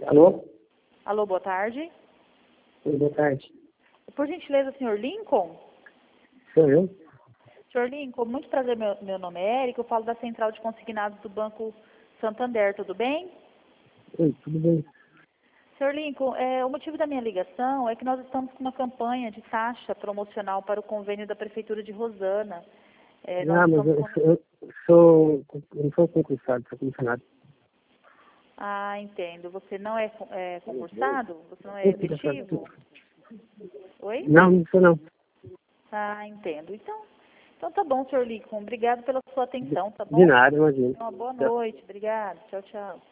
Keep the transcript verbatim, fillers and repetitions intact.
Alô? Alô, boa tarde. Oi, boa tarde. Por gentileza, senhor Lincoln? Sou eu? Senhor Lincoln, muito prazer, meu, meu nome é Érica, eu falo da Central de Consignados do Banco Santander, tudo bem? Oi, tudo bem? Senhor Lincoln, é, o motivo da minha ligação é que nós estamos com uma campanha de taxa promocional para o convênio da Prefeitura de Rosana. É, nós Ah, mas estamos eu, com... sou- eu sou, eu não sou concursado, sou comissionado. Ah, entendo. Você não é, é concursado? Você não é Concursado. efetivo? Oi? Não, não sou não. Ah, entendo. Então, então tá bom, senhor Lincoln. Obrigado pela sua atenção, tá De bom? nada, imagina. Uma boa noite. Obrigada. Tchau, tchau.